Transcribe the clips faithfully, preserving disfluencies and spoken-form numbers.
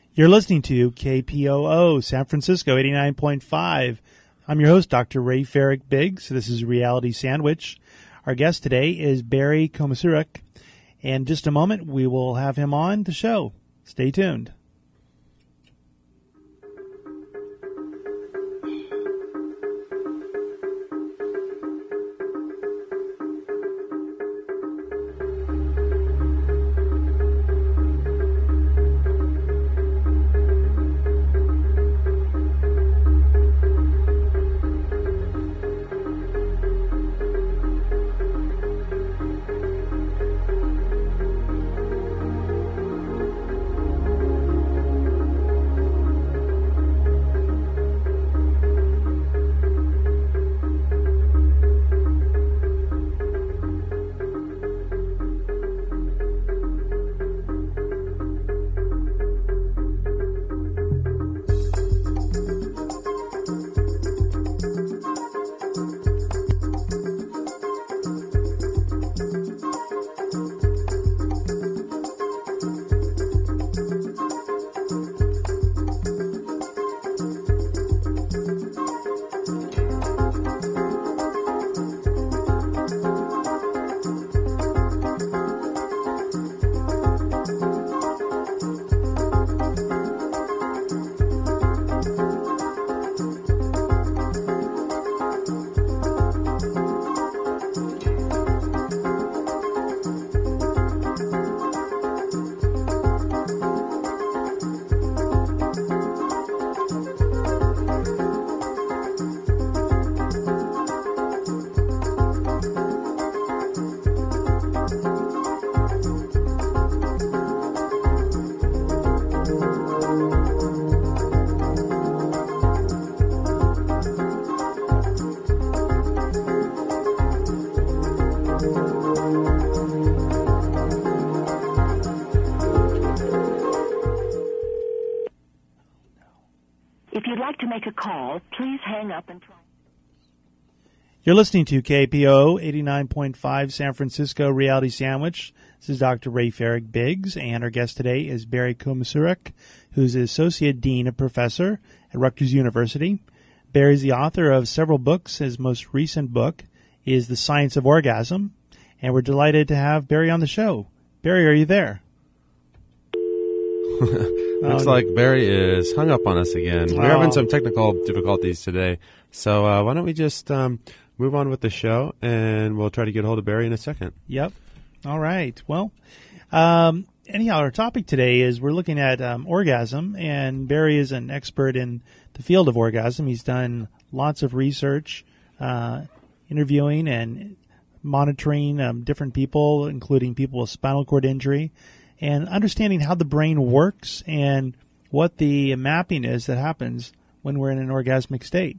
You're listening to K P O O, San Francisco, eighty-nine point five. I'm your host, Doctor Ray Farrick Biggs. This is Reality Sandwich. Our guest today is Barry Komisaruk. In just a moment, we will have him on the show. Stay tuned. Make a call, please hang up and try. You're listening to K P O O eighty-nine point five San Francisco Reality Sandwich. This is Doctor Ray Farrick Biggs, and our guest today is Barry Komisaruk, who's the Associate Dean of Professor at Rutgers University. Barry's the author of several books. His most recent book is The Science of Orgasm, and we're delighted to have Barry on the show. Barry, are you there? Looks oh, like Barry is hung up on us again. We're oh. having some technical difficulties today. So uh, why don't we just um, move on with the show, and we'll try to get a hold of Barry in a second. Yep. All right. Well, um, anyhow, our topic today is we're looking at um, orgasm, and Barry is an expert in the field of orgasm. He's done lots of research, uh, interviewing and monitoring um, different people, including people with spinal cord injury, and understanding how the brain works and what the mapping is that happens when we're in an orgasmic state.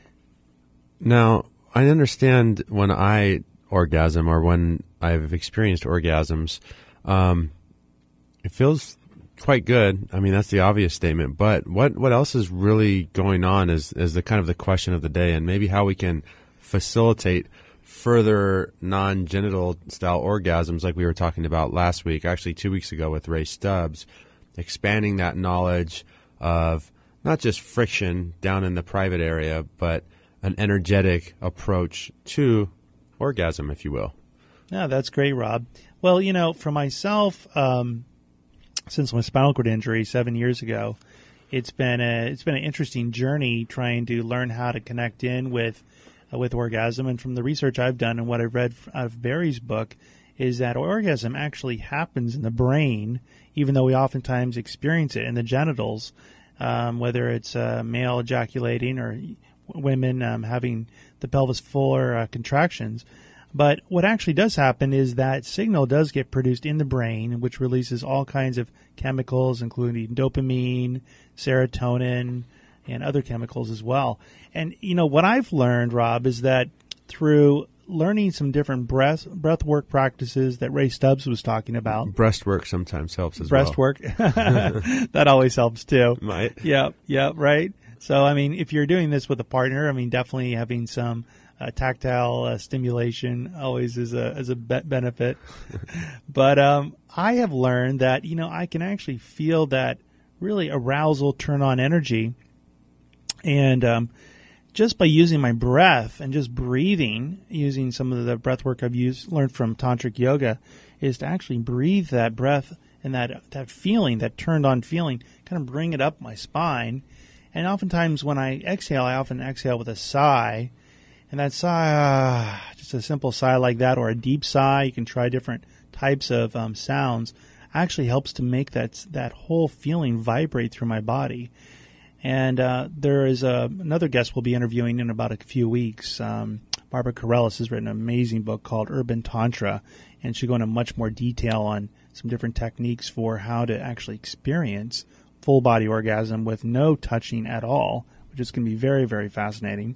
Now, I understand when I orgasm or when I've experienced orgasms, um, it feels quite good. I mean, that's the obvious statement. But what, what else is really going on is, is the kind of the question of the day, and maybe how we can facilitate further non-genital style orgasms like we were talking about last week, actually two weeks ago with Ray Stubbs, expanding that knowledge of not just friction down in the private area, but an energetic approach to orgasm, if you will. Yeah, that's great, Rob. Well, you know, for myself, um, since my spinal cord injury seven years ago, it's been a, it's been an interesting journey trying to learn how to connect in with with orgasm. And from the research I've done and what I've read out of Barry's book is that orgasm actually happens in the brain, even though we oftentimes experience it in the genitals, um, whether it's uh, male ejaculating or women um, having the pelvis fuller uh, contractions. But what actually does happen is that signal does get produced in the brain, which releases all kinds of chemicals, including dopamine, serotonin, and other chemicals as well. And, you know, what I've learned, Rob, is that through learning some different breath breath work practices that Ray Stubbs was talking about. Breastwork sometimes helps as Breastwork. well. That always helps too. Might. Yep, yep, right. So, I mean, if you're doing this with a partner, I mean, definitely having some uh, tactile uh, stimulation always is a is a be- benefit. But um, I have learned that, you know, I can actually feel that really arousal, turn on energy. And um, just by using my breath and just breathing, using some of the breath work I've used, learned from tantric yoga, is to actually breathe that breath and that that feeling, that turned on feeling, kind of bring it up my spine. And oftentimes when I exhale, I often exhale with a sigh. And that sigh, uh, just a simple sigh like that, or a deep sigh, you can try different types of um, sounds, actually helps to make that that whole feeling vibrate through my body. And uh, there is a, another guest we'll be interviewing in about a few weeks. Um, Barbara Carrellis has written an amazing book called Urban Tantra, and she'll go into much more detail on some different techniques for how to actually experience full-body orgasm with no touching at all, which is going to be very, very fascinating.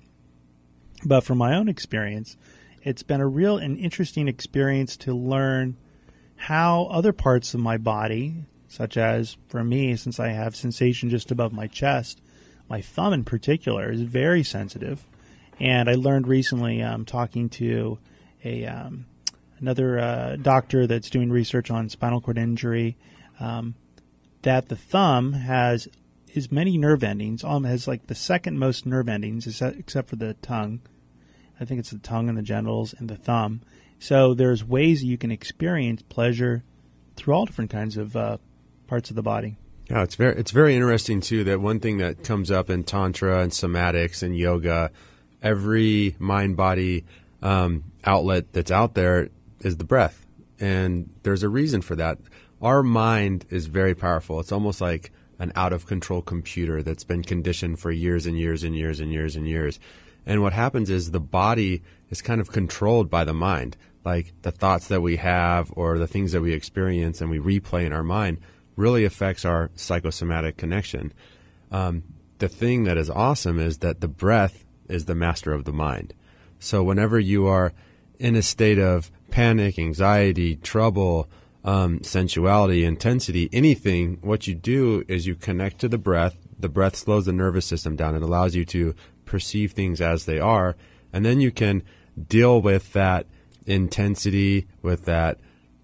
But from my own experience, it's been a real and interesting experience to learn how other parts of my body, such as, for me, since I have sensation just above my chest, my thumb in particular is very sensitive. And I learned recently, um, talking to a um, another uh, doctor that's doing research on spinal cord injury, um, that the thumb has as many nerve endings, um, has like the second most nerve endings, except for the tongue. I think it's the tongue and the genitals and the thumb. So there's ways you can experience pleasure through all different kinds of uh, parts of the body. Yeah, it's very it's very interesting too that one thing that comes up in tantra and somatics and yoga, every mind body um, outlet that's out there is the breath, and there's a reason for that. Our mind is very powerful. It's almost like an out of control computer that's been conditioned for years and years and years and years and years. And what happens is the body is kind of controlled by the mind. Like the thoughts that we have or the things that we experience and we replay in our mind really affects our psychosomatic connection. Um, the thing that is awesome is that the breath is the master of the mind. So whenever you are in a state of panic, anxiety, trouble, um, sensuality, intensity, anything, what you do is you connect to the breath. The breath slows the nervous system down. It allows you to perceive things as they are, and then you can deal with that intensity, with that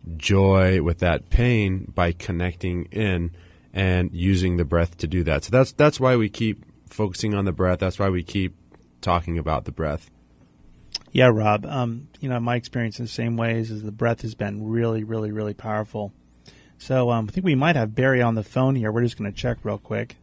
joy, with that pain by connecting in and using the breath to do that. So that's that's why we keep focusing on the breath. That's why we keep talking about the breath. Yeah, Rob. Um, you know, my experience in the same ways is the breath has been really, really, really powerful. So um, I think we might have Barry on the phone here. We're just going to check real quick.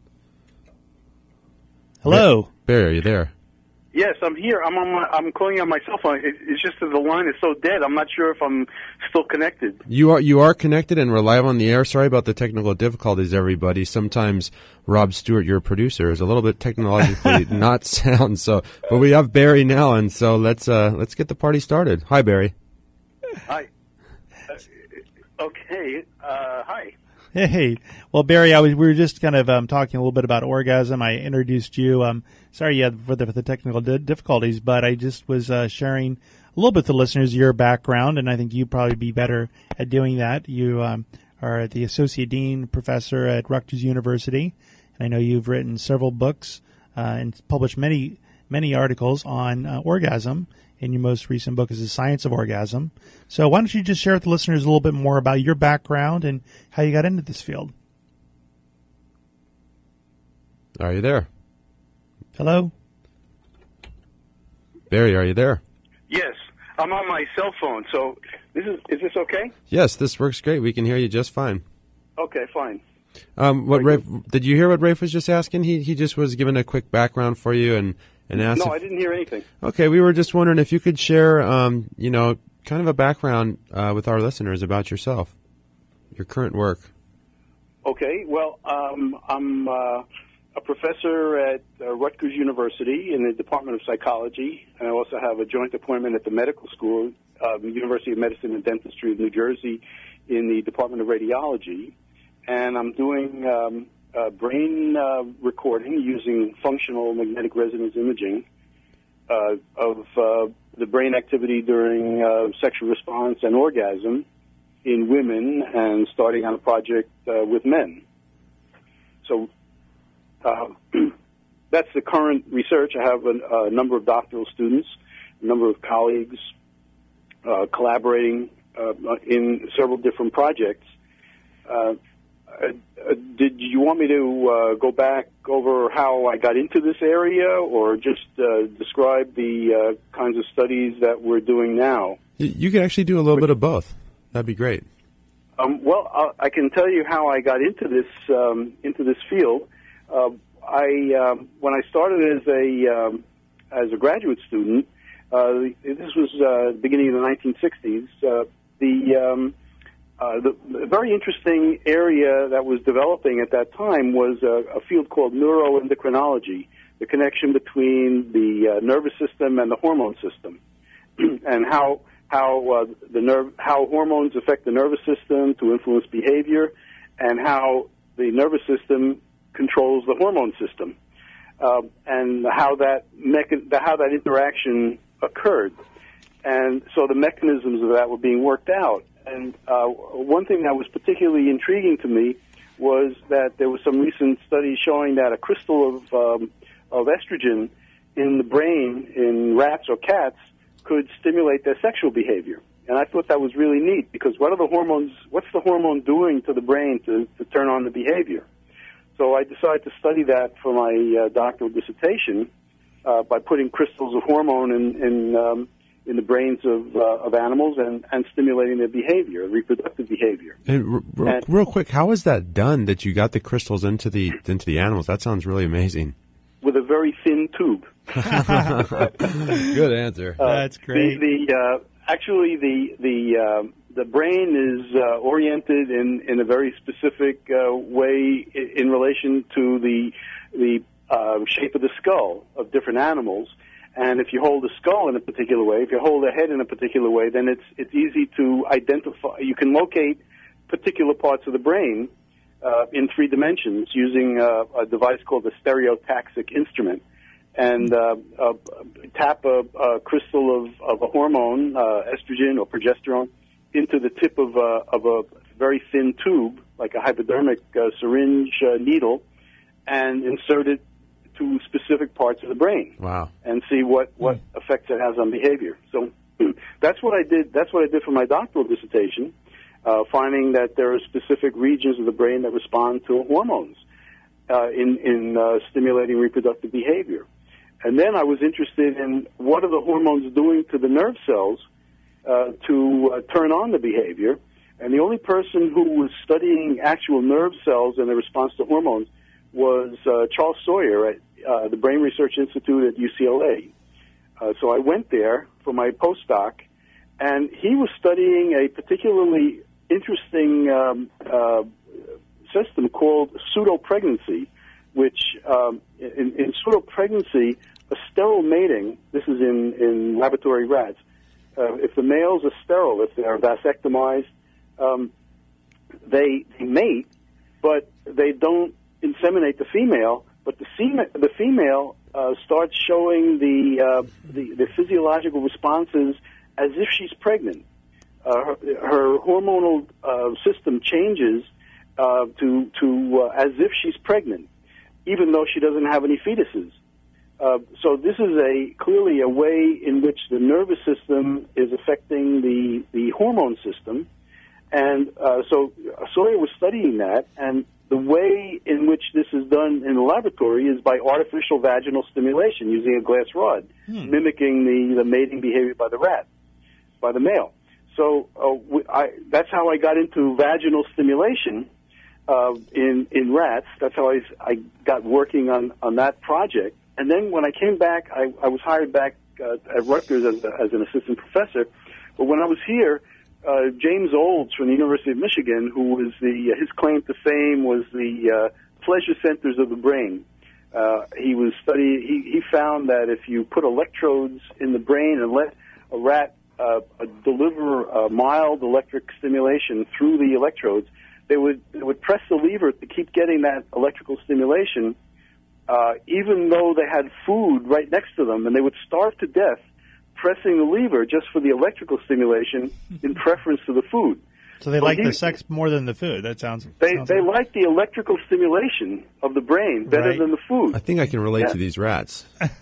Hello, Barry. Are you there? Yes, I'm here. I'm on my, I'm calling on my cell phone. It, it's just that the line is so dead. I'm not sure if I'm still connected. You are you are connected and we're live on the air. Sorry about the technical difficulties, everybody. Sometimes Rob Stewart, your producer, is a little bit technologically not sound. So, but we have Barry now, and so let's uh, let's get the party started. Hi, Barry. Hi. Uh, okay. Uh, hi. Hey, well, Barry, I was, we were just kind of um, talking a little bit about orgasm. I introduced you. Um, sorry, yeah, for the, for the technical di- difficulties, but I just was uh, sharing a little bit with the listeners your background, and I think you'd probably be better at doing that. You um, are the associate dean professor at Rutgers University, and I know you've written several books uh, and published many many articles on uh, orgasm. And your most recent book is The Science of Orgasm. So why don't you just share with the listeners a little bit more about your background and how you got into this field? Are you there? Hello? Barry, are you there? Yes, I'm on my cell phone. So this is is this okay? Yes, this works great. We can hear you just fine. Okay, fine. Um, what Rafe, did you hear what Rafe was just asking? He he just was giving a quick background for you and, and asked. No, if, I didn't hear anything. Okay, we were just wondering if you could share, um, you know, kind of a background uh, with our listeners about yourself, your current work. Okay, well, um, I'm uh, a professor at uh, Rutgers University in the Department of Psychology, and I also have a joint appointment at the medical school, uh, University of Medicine and Dentistry of New Jersey, in the Department of Radiology, and I'm doing um, uh, brain uh, recording using functional magnetic resonance imaging uh, of uh, the brain activity during uh, sexual response and orgasm in women, and starting on a project uh, with men. So uh, that's the current research. I have a, a number of doctoral students, a number of colleagues uh, collaborating uh, in several different projects. Uh, uh, did you want me to uh, go back over how I got into this area, or just uh, describe the uh, kinds of studies that we're doing now? You, you could actually do a little bit of both. That'd be great. Um, well, uh, I can tell you how I got into this um, into this field. Uh, I um, when I started as a um, as a graduate student, uh, this was uh, beginning of the nineteen sixties. Uh, the um, uh, the, the very interesting area that was developing at that time was a, a field called neuroendocrinology, the connection between the uh, nervous system and the hormone system, and how how uh, the nerve how hormones affect the nervous system to influence behavior, and how the nervous system controls the hormone system, uh, and how that mechan- how that interaction occurred. And so the mechanisms of that were being worked out. And uh, one thing that was particularly intriguing to me was that there was some recent studies showing that a crystal of um, of estrogen in the brain in rats or cats could stimulate their sexual behavior. And I thought that was really neat, because what are the hormones? What's the hormone doing to the brain to, to turn on the behavior? So I decided to study that for my uh, doctoral dissertation uh, by putting crystals of hormone in in, um, in the brains of uh, of animals and, and stimulating their behavior, reproductive behavior. And, r- r- And- real quick, how is that done? That you got the crystals into the into the animals? That sounds really amazing. With a very thin tube. Good answer. Uh, That's great. The, the uh, actually the the uh, the brain is uh, oriented in, in a very specific uh, way in, in relation to the the uh, shape of the skull of different animals. And if you hold the skull in a particular way, if you hold the head in a particular way, then it's it's easy to identify. You can locate particular parts of the brain uh, in three dimensions using uh, a device called the stereotaxic instrument. And uh, uh, tap a, a crystal of, of a hormone, uh, estrogen or progesterone, into the tip of a, of a very thin tube, like a hypodermic uh, syringe uh, needle, and insert it to specific parts of the brain. Wow. And see what, what effects it has on behavior. So that's what I did. That's what I did for my doctoral dissertation, uh, finding that there are specific regions of the brain that respond to hormones uh, in in uh, stimulating reproductive behavior. And then I was interested in what are the hormones doing to the nerve cells uh, to uh, turn on the behavior. And the only person who was studying actual nerve cells and their response to hormones was uh, Charles Sawyer at uh, the Brain Research Institute at U C L A. Uh, so I went there for my postdoc, and he was studying a particularly interesting um, uh, system called pseudo-pregnancy, which um, in, in pseudo-pregnancy, a sterile mating, this is in, in laboratory rats, uh, if the males are sterile, if they are vasectomized, um, they, they mate, but they don't inseminate the female, but the, fema- the female uh, starts showing the, uh, the, the physiological responses as if she's pregnant. Uh, her, her hormonal uh, system changes uh, to, to uh, as if she's pregnant, even though she doesn't have any fetuses. Uh, so this is a clearly a way in which the nervous system is affecting the, the hormone system. And uh, so Sawyer was studying that, and the way in which this is done in the laboratory is by artificial vaginal stimulation using a glass rod, hmm. mimicking the, the mating behavior by the rat, by the male. So uh, I, that's how I got into vaginal stimulation uh, in in rats. That's how I, I got working on, on that project. And then when I came back, I, I was hired back uh, at Rutgers as, a, as an assistant professor. But when I was here, uh, James Olds from the University of Michigan, who was the his claim to fame was the uh, pleasure centers of the brain. Uh, he was studying. He, he found that if you put electrodes in the brain and let a rat uh, deliver a mild electric stimulation through the electrodes, they would they would press the lever to keep getting that electrical stimulation. Uh, even though they had food right next to them, and they would starve to death pressing the lever just for the electrical stimulation in preference to the food. So they but like he, the sex more than the food. That sounds. They sounds they like. like the electrical stimulation of the brain better Right. than the food. I think I can relate Yeah. to these rats.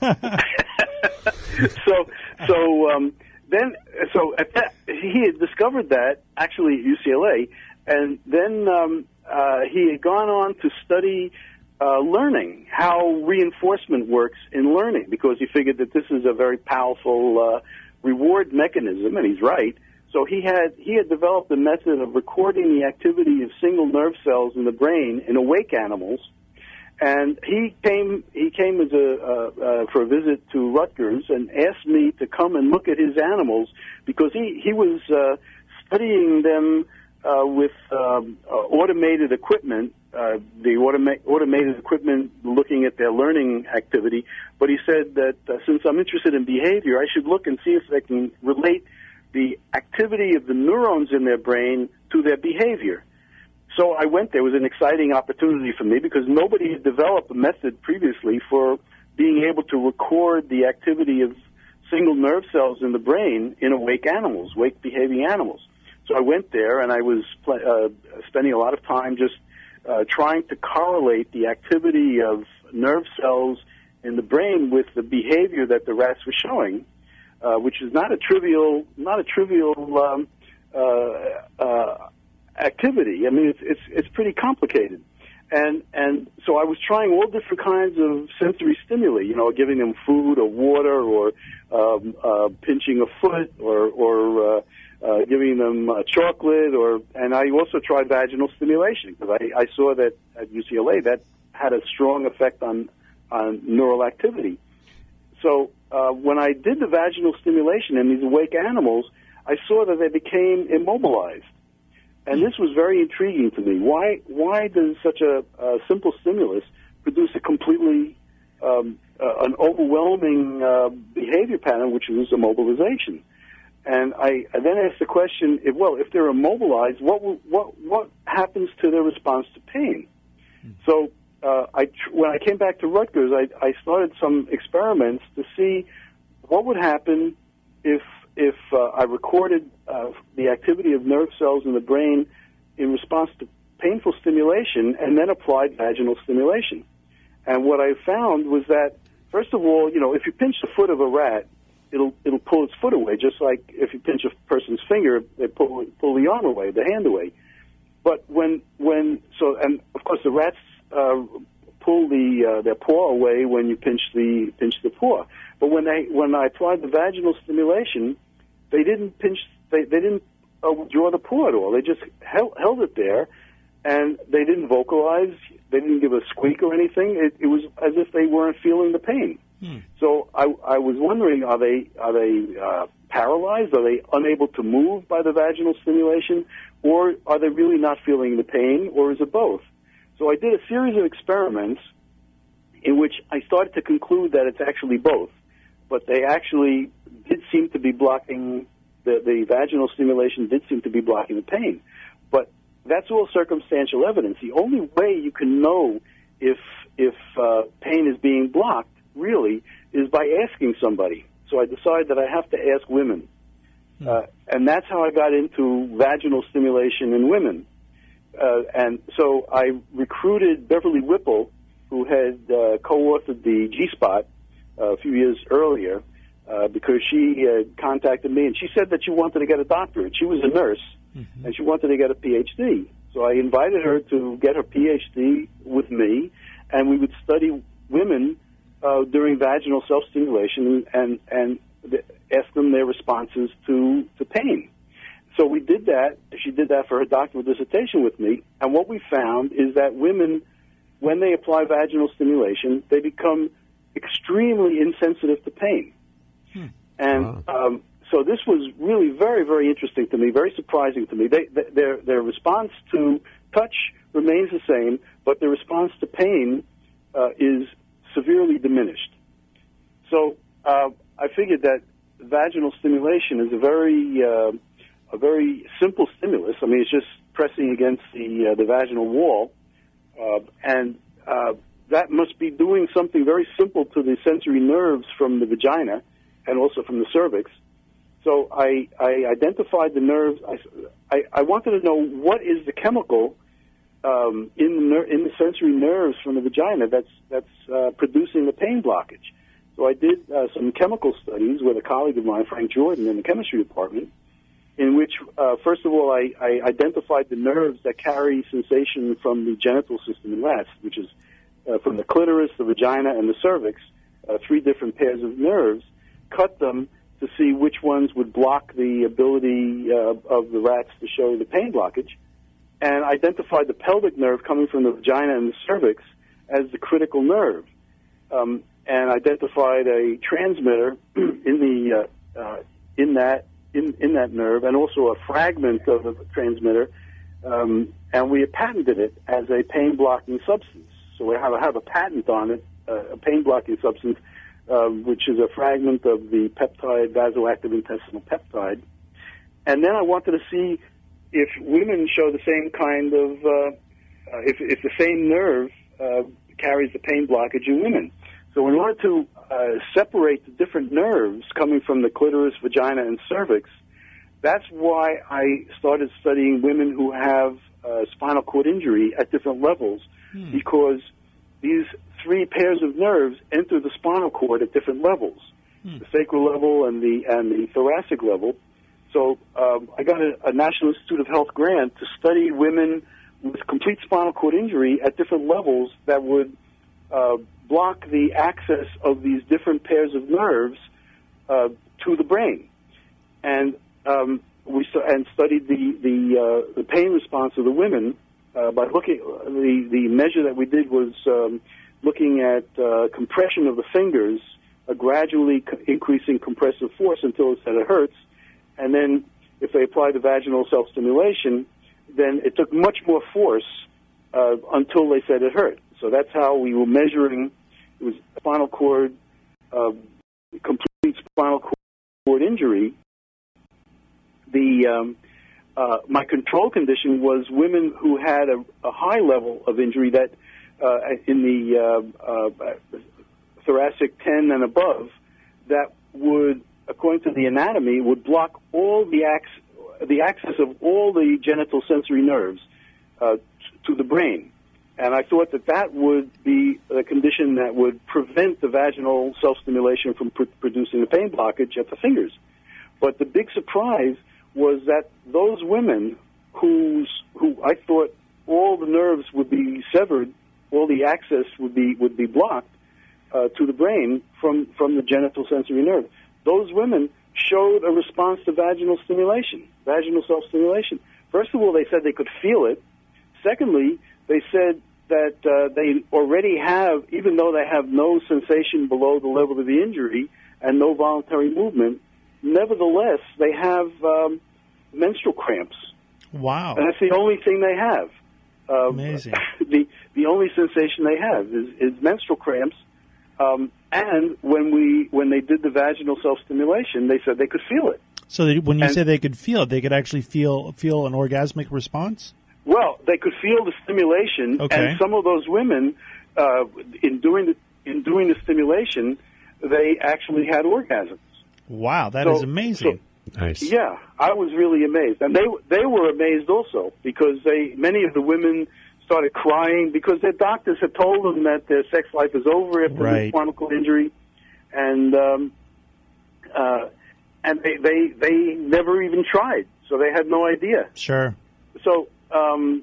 so so um, then so at that, he had discovered that actually at U C L A, and then um, uh, he had gone on to study uh, learning, how reinforcement works in learning, because he figured that this is a very powerful uh, reward mechanism, and he's right. So he had he had developed a method of recording the activity of single nerve cells in the brain in awake animals, and he came he came as a uh, uh, for a visit to Rutgers and asked me to come and look at his animals because he he was uh, studying them uh, with um, uh, automated equipment, uh, the automa- automated equipment looking at their learning activity. But he said that uh, since I'm interested in behavior, I should look and see if I can relate the activity of the neurons in their brain to their behavior. So I went there. It was an exciting opportunity for me because nobody had developed a method previously for being able to record the activity of single nerve cells in the brain in awake animals, awake behaving animals. So I went there and I was uh, spending a lot of time just uh, trying to correlate the activity of nerve cells in the brain with the behavior that the rats were showing. Uh, which is not a trivial, not a trivial um, uh, uh, activity. I mean, it's it's it's pretty complicated, and and so I was trying all different kinds of sensory stimuli. You know, giving them food or water, or um, uh, pinching a foot, or or uh, uh, giving them uh, chocolate, or and I also tried vaginal stimulation because I, I saw that at U C L A that had a strong effect on on neural activity. So uh, when I did the vaginal stimulation in these awake animals, I saw that they became immobilized. And this was very intriguing to me. Why why does such a, a simple stimulus produce a completely, um, uh, an overwhelming uh, behavior pattern, which is immobilization? And I, I then asked the question, if, well, if they're immobilized, what will, what what happens to their response to pain? Mm. So uh, I, when I came back to Rutgers, I, I started some experiments to see what would happen if if uh, I recorded uh, the activity of nerve cells in the brain in response to painful stimulation and then applied vaginal stimulation. And what I found was that, first of all, you know, if you pinch the foot of a rat, it'll it'll pull its foot away, just like if you pinch a person's finger, they pull pull the arm away, the hand away. But when when so, and of course the rats uh, pull the uh, their paw away when you pinch the pinch the paw. But when they when I applied the vaginal stimulation, they didn't pinch, they they didn't uh, withdraw the paw at all. They just held, held it there, and they didn't vocalize. They didn't give a squeak or anything. It, it was as if they weren't feeling the pain. Hmm. So I, I was wondering, are they are they uh, paralyzed? Are they unable to move by the vaginal stimulation, or are they really not feeling the pain, or is it both? So I did a series of experiments in which I started to conclude that it's actually both, but they actually did seem to be blocking the, the vaginal stimulation did seem to be blocking the pain, but that's all circumstantial evidence. The only way you can know if if uh, pain is being blocked really is by asking somebody. So I decided that I have to ask women. Hmm. Uh, and that's how I got into vaginal stimulation in women. Uh, and so I recruited Beverly Whipple, who had uh, co-authored the G-Spot uh, a few years earlier, uh, because she uh, contacted me, and she said that she wanted to get a doctorate. She was a nurse, mm-hmm. and she wanted to get a P H D. So I invited her to get her P H D with me, and we would study women Uh, during vaginal self-stimulation and and th- ask them their responses to, to pain. So we did that. She did that for her doctoral dissertation with me. And what we found is that women, when they apply vaginal stimulation, they become extremely insensitive to pain. Hmm. And wow. um, so this was really very, very interesting to me, very surprising to me. They, th- their their response to touch remains the same, but their response to pain uh, is severely diminished. So uh, I figured that vaginal stimulation is a very uh, a very simple stimulus. I mean, it's just pressing against the uh, the vaginal wall, uh, and uh, that must be doing something very simple to the sensory nerves from the vagina and also from the cervix. So I, I identified the nerves. I, I, I wanted to know what is the chemical Um, in the ner- in the sensory nerves from the vagina that's that's uh, producing the pain blockage. So I did uh, some chemical studies with a colleague of mine, Frank Jordan, in the chemistry department, in which, uh, first of all, I, I identified the nerves that carry sensation from the genital system in rats, which is uh, from the clitoris, the vagina, and the cervix, uh, three different pairs of nerves, cut them to see which ones would block the ability uh, of the rats to show the pain blockage, and identified the pelvic nerve coming from the vagina and the cervix as the critical nerve, um, and identified a transmitter in the uh, uh, in that in, in that nerve, and also a fragment of a transmitter, um, and we patented it as a pain blocking substance. So we have, have a patent on it, uh, a pain blocking substance, uh, which is a fragment of the peptide, vasoactive intestinal peptide. And then I wanted to see if women show the same kind of, uh, uh, if, if the same nerve uh, carries the pain blockage in women. So in order to uh, separate the different nerves coming from the clitoris, vagina, and cervix, that's why I started studying women who have uh, spinal cord injury at different levels, hmm. because these three pairs of nerves enter the spinal cord at different levels, hmm. the sacral level and the and the thoracic level. So um, I got a, a National Institute of Health grant to study women with complete spinal cord injury at different levels that would uh, block the access of these different pairs of nerves uh, to the brain, and um, we st- and studied the the, uh, the pain response of the women uh, by looking. The the measure that we did was um, looking at uh, compression of the fingers, a gradually co- increasing compressive force until it said it hurts, and then if they applied the vaginal self-stimulation, then it took much more force uh, until they said it hurt. So that's how we were measuring. It was spinal cord, uh, complete spinal cord injury. The um, uh, my control condition was women who had a, a high level of injury that uh, in the uh, uh, thoracic ten and above, that would, according to the anatomy, would block all the ac- the access of all the genital sensory nerves uh, to the brain. And I thought that that would be a condition that would prevent the vaginal self-stimulation from pr- producing the pain blockage at the fingers. But the big surprise was that those women whose who I thought all the nerves would be severed, all the access would be would be blocked uh, to the brain from, from the genital sensory nerve, those women showed a response to vaginal stimulation, vaginal self-stimulation. First of all, they said they could feel it. Secondly, they said that uh, they already have, even though they have no sensation below the level of the injury and no voluntary movement, nevertheless, they have um, menstrual cramps. Wow. And that's the only thing they have. Uh, Amazing. the the only sensation they have is, is menstrual cramps. Um, and when we when they did the vaginal self-stimulation, they said they could feel it. So they, when you and, say they could feel it, they could actually feel feel an orgasmic response? Well, they could feel the stimulation, okay. and some of those women, uh, in doing the in doing the stimulation, they actually had orgasms. Wow, that so, is amazing. So, nice. Yeah, I was really amazed, and they they were amazed also, because they many of the women started crying because their doctors had told them that their sex life is over after right. the spinal cord injury, and um, uh, and they, they they never even tried, so they had no idea. Sure. So. Um,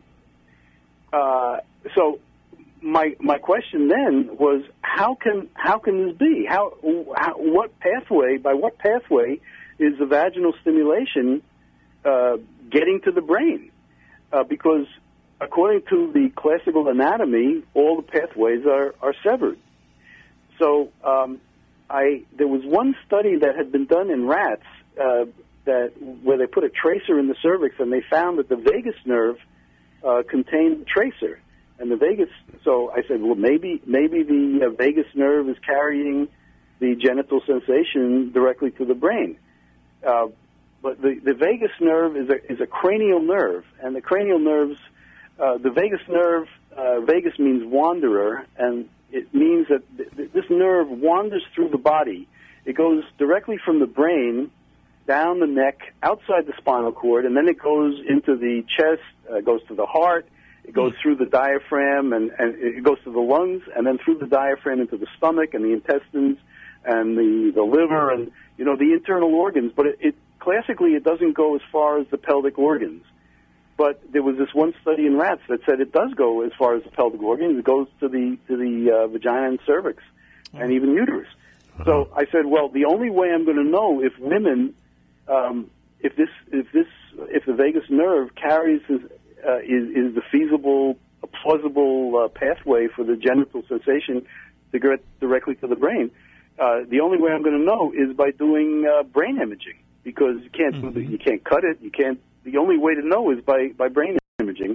uh, so my my question then was, how can how can this be? How, how what pathway by what pathway is the vaginal stimulation uh, getting to the brain? Uh, because according to the classical anatomy, all the pathways are, are severed. So um, I there was one study that had been done in rats uh, that where they put a tracer in the cervix, and they found that the vagus nerve Uh, contained the tracer, and the vagus. So I said, well, maybe maybe the uh, vagus nerve is carrying the genital sensation directly to the brain. Uh, but the, the vagus nerve is a is a cranial nerve, and the cranial nerves, uh, the vagus nerve, uh, vagus means wanderer, and it means that th- th- this nerve wanders through the body. It goes directly from the brain down the neck, outside the spinal cord, and then it goes into the chest, uh, goes to the heart, it goes through the diaphragm, and, and it goes to the lungs, and then through the diaphragm into the stomach and the intestines and the, the liver and, you know, the internal organs. But it, it classically it doesn't go as far as the pelvic organs. But there was this one study in rats that said it does go as far as the pelvic organs. It goes to the to the uh, vagina and cervix, and even uterus. Uh-huh. So I said, well, the only way I'm going to know if women, um, if this, if this, if the vagus nerve carries his, uh, is is the feasible, plausible uh, pathway for the genital sensation to get directly to the brain. Uh, the only way I'm going to know is by doing uh, brain imaging, because you can't mm-hmm. do the, you can't cut it, you can't. The only way to know is by, by brain imaging.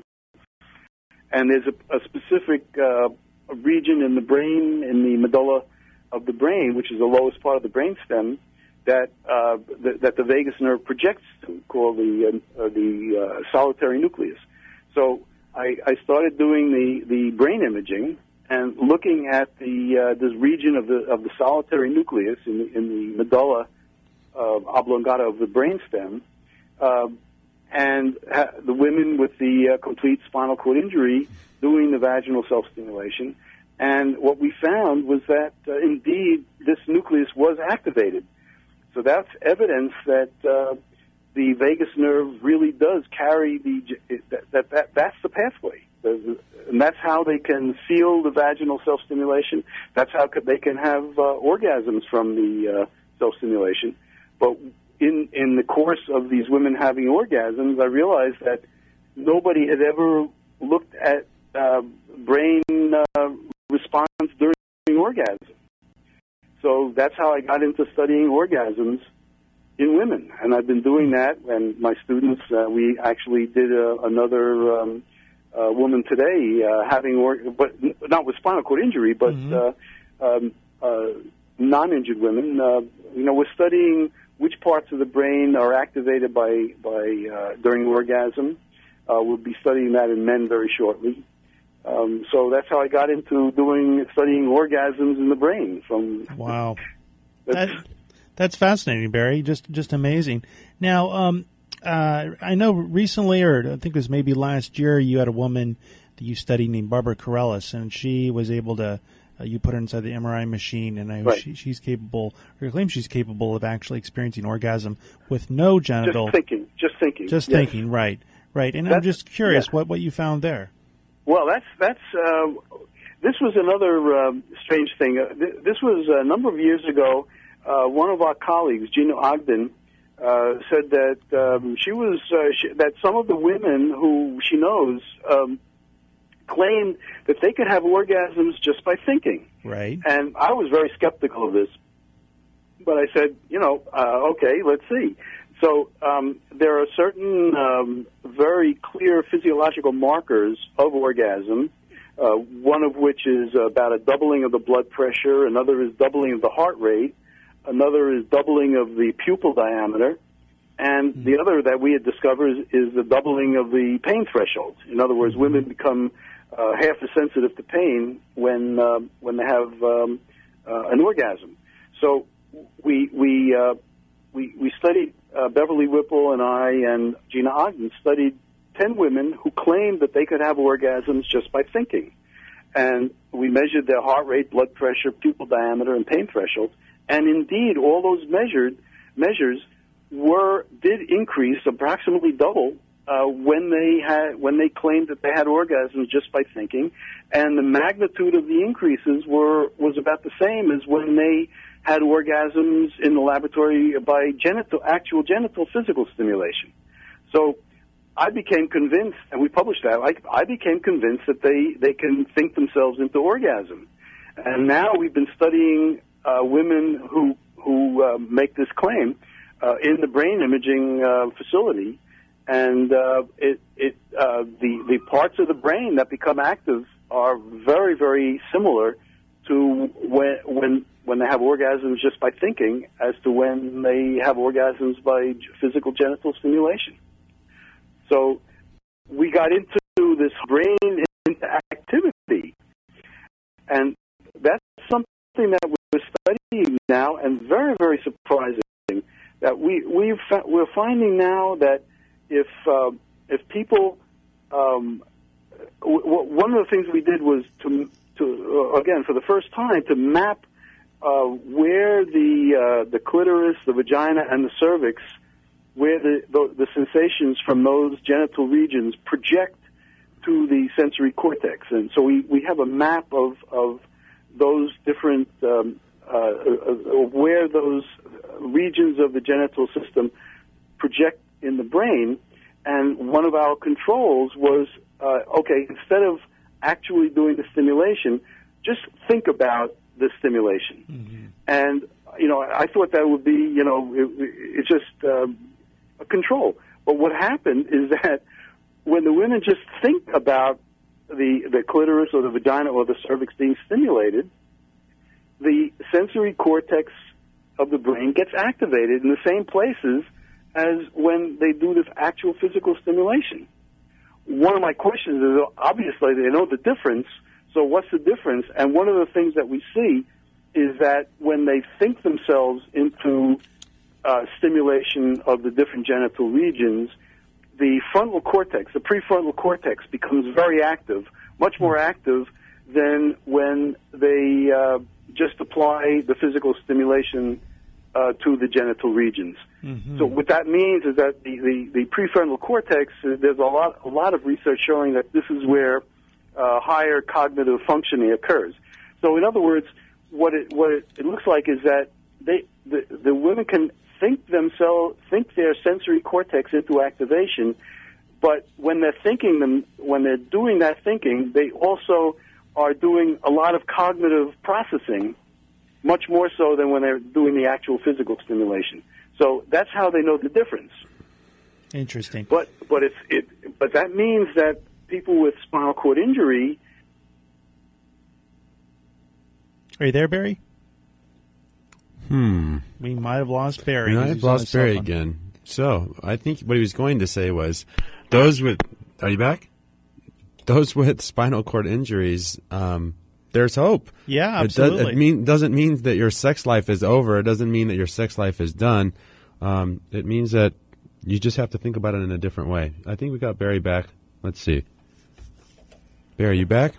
And there's a, a specific uh, region in the brain, in the medulla of the brain, which is the lowest part of the brainstem, that uh, th- that the vagus nerve projects to, called the uh, uh, the uh, solitary nucleus. So I, I started doing the, the brain imaging and looking at the uh, this region of the of the solitary nucleus in the, in the medulla uh, oblongata of the brainstem. Uh, and ha- the women with the uh, complete spinal cord injury doing the vaginal self-stimulation. And what we found was that, uh, indeed, this nucleus was activated. So that's evidence that uh, the vagus nerve really does carry the, that, that, that that's the pathway. And that's how they can feel the vaginal self-stimulation. That's how they can have uh, orgasms from the uh, self-stimulation. But in in the course of these women having orgasms, I realized that nobody had ever looked at uh, brain uh, response during orgasm. So that's how I got into studying orgasms in women, and I've been doing that. And my students, uh, we actually did a, another um, uh, woman today uh, having, or- but not with spinal cord injury, but mm-hmm. uh, um, uh, non-injured women. Uh, you know, we're studying which parts of the brain are activated by by uh, during orgasm. Uh, we'll be studying that in men very shortly. Um, so that's how I got into doing studying orgasms in the brain. From wow, that, that's fascinating, Barry. Just just amazing. Now, um, uh, I know recently, or I think it was maybe last year, you had a woman that you studied named Barbara Corellis, and she was able to. Uh, you put her inside the M R I machine, and I, right. she, she's capable, or claims she's capable of actually experiencing orgasm with no genital. Just thinking, just thinking, just yes. thinking. Right, right. And that's, I'm just curious, yeah. what what you found there. Well, that's that's. Uh, this was another uh, strange thing. Uh, th- this was a number of years ago. Uh, one of our colleagues, Gina Ogden, uh, said that um, she was uh, she, that some of the women who she knows um, claimed that they could have orgasms just by thinking. Right. And I was very skeptical of this, but I said, you know, uh, okay, let's see. So um, there are certain um, very clear physiological markers of orgasm, uh, one of which is about a doubling of the blood pressure, another is doubling of the heart rate, another is doubling of the pupil diameter, and mm-hmm. the other that we had discovered is, is the doubling of the pain threshold. In other words, mm-hmm. women become uh, half as sensitive to pain when uh, when they have um, uh, an orgasm. So we we uh, we we studied. Uh, Beverly Whipple and I and Gina Ogden studied ten women who claimed that they could have orgasms just by thinking. And we measured their heart rate, blood pressure, pupil diameter, and pain threshold. And indeed, all those measured measures were did increase approximately double uh, when they had when they claimed that they had orgasms just by thinking. And the magnitude of the increases were was about the same as when they had orgasms in the laboratory by genital, actual genital physical stimulation. So I became convinced, and we published that, I, I became convinced that they, they can think themselves into orgasm. And now we've been studying uh, women who, who uh, make this claim uh, in the brain imaging uh, facility, and uh, it, it, uh, the, the parts of the brain that become active are very, very similar to when, when when they have orgasms just by thinking as to when they have orgasms by physical genital stimulation. So we got into this brain into activity, and that's something that we're studying now, and very, very surprising that we we've, we're finding now that if uh, if people um, w- w- one of the things we did was to to uh, again for the first time to map Uh, where the uh, the clitoris, the vagina, and the cervix where the, the, the sensations from those genital regions project to the sensory cortex. And so we, we have a map of, of those different, um, uh, uh, where those regions of the genital system project in the brain. And one of our controls was, uh, okay, instead of actually doing the stimulation, just think about the stimulation. Mm-hmm. And, you know, I thought that would be, you know, it, it's just uh, a control. But what happened is that when the women just think about the, the clitoris or the vagina or the cervix being stimulated, the sensory cortex of the brain gets activated in the same places as when they do this actual physical stimulation. One of my questions is, obviously, they know the difference, so what's the difference? And one of the things that we see is that when they think themselves into uh, stimulation of the different genital regions, the frontal cortex, the prefrontal cortex, becomes very active, much more active than when they uh, just apply the physical stimulation uh, to the genital regions. Mm-hmm. So what that means is that the, the, the prefrontal cortex, uh, there's a lot, a lot of research showing that this is where uh, higher cognitive functioning occurs. So in other words, what it, what it, it looks like is that they, the, the women can think themselves, think their sensory cortex into activation, but when they're thinking them, when they're doing that thinking, they also are doing a lot of cognitive processing, much more so than when they're doing the actual physical stimulation. So that's how they know the difference. Interesting. But but it's it but that means that people with spinal cord injury. Are you there, Barry? Hmm. We might have lost Barry. We might have lost Barry again. So I think what he was going to say was, those with are you back? Those with spinal cord injuries, um, there's hope. Yeah, absolutely. It, does, it mean, doesn't mean that your sex life is over. It doesn't mean that your sex life is done. Um, it means that you just have to think about it in a different way. I think we got Barry back. Let's see. Barry, you back?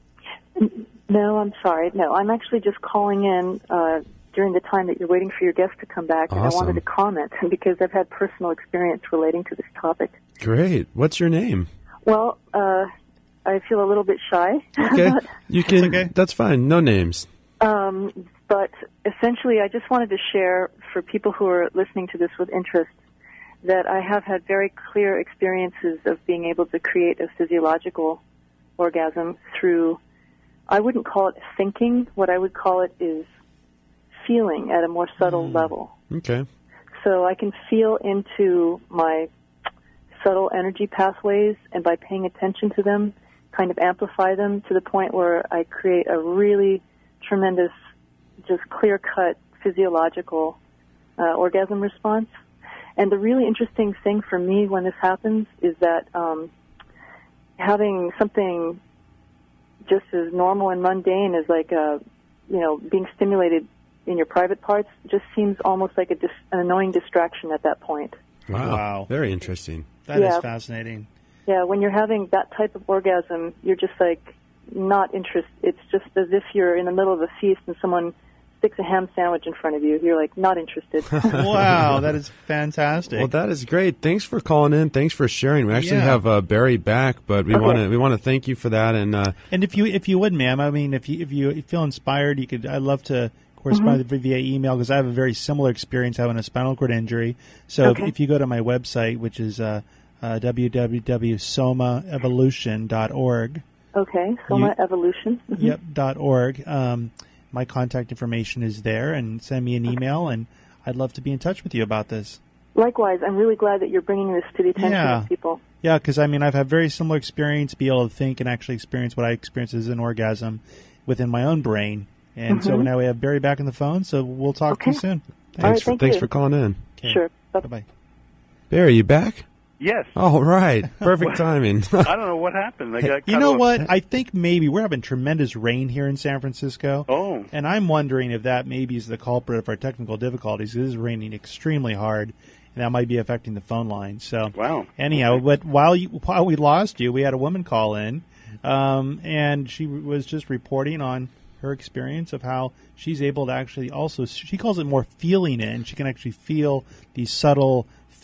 No, I'm sorry. No, I'm actually just calling in uh, during the time that you're waiting for your guest to come back. Awesome. And I wanted to comment because I've had personal experience relating to this topic. Great. What's your name? Well, uh, I feel a little bit shy. Okay. You can. okay. That's fine. No names. Um, but essentially, I just wanted to share for people who are listening to this with interest that I have had very clear experiences of being able to create a physiological orgasm through, I wouldn't call it thinking. What I would call it is feeling at a more subtle mm. level. Okay. So I can feel into my subtle energy pathways, and by paying attention to them, kind of amplify them to the point where I create a really tremendous, just clear-cut physiological uh, orgasm response. And the really interesting thing for me when this happens is that um, having something just as normal and mundane as like, uh, you know, being stimulated in your private parts just seems almost like a dis- an annoying distraction at that point. Wow. Wow. Very interesting. That yeah. is fascinating. Yeah, when you're having that type of orgasm, you're just like not interested. It's just as if you're in the middle of a feast and someone sticks a ham sandwich in front of you. You're like not interested. Wow, that is fantastic. Well, that is great. Thanks for calling in. Thanks for sharing. We actually Yeah. have uh, Barry back, but we Okay. want to we want to thank you for that. And uh, And if you if you would, ma'am, I mean, if you if you feel inspired, you could. I'd love to correspond mm-hmm. via email because I have a very similar experience having a spinal cord injury. So okay. if, if you go to my website, which is uh, uh, w w w dot soma evolution dot org. Okay, Soma You- Evolution. Mm-hmm. Yep, dot org. Um, my contact information is there, and send me an email, and I'd love to be in touch with you about this. Likewise, I'm really glad that you're bringing this to the attention Yeah. of people. Yeah, because I mean, I've had very similar experience, be able to think and actually experience what I experience as an orgasm within my own brain. And so Mhm. now we have Barry back on the phone, so we'll talk to you Okay. soon. thanks right, for thank thanks you. for calling in. Okay. Sure. Bye- Bye-bye. Barry, you back? Yes. All right. Perfect timing. I don't know what happened. I got You cut know off. what? I think maybe we're having tremendous rain here in San Francisco. Oh. And I'm wondering if that maybe is the culprit of our technical difficulties. It is raining extremely hard, and that might be affecting the phone line. So, Wow. anyhow, Okay. but while you, while we lost you, we had a woman call in, um, and she was just reporting on her experience of how she's able to actually also, she calls it more feeling in. She can actually feel these subtle